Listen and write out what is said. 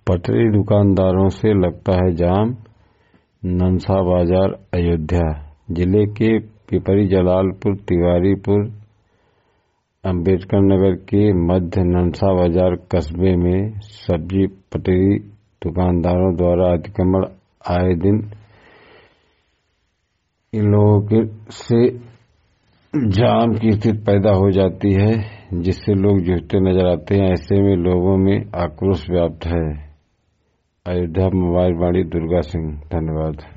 पटरी दुकानदारों से लगता है जाम, ननसा बाजार अयोध्या। जिले के पिपरी जलालपुर, तिवारीपुर, अंबेडकर नगर के मध्य ननसा बाजार कस्बे में सब्जी पटरी दुकानदारों द्वारा अतिक्रमण आए दिन इन लोगों से जाम की स्थिति पैदा हो जाती है, जिससे लोग जूझते नजर आते हैं। ऐसे में लोगों में आक्रोश व्याप्त है। अयोध्या मोबाइल वाणी दुर्गा सिंह। धन्यवाद।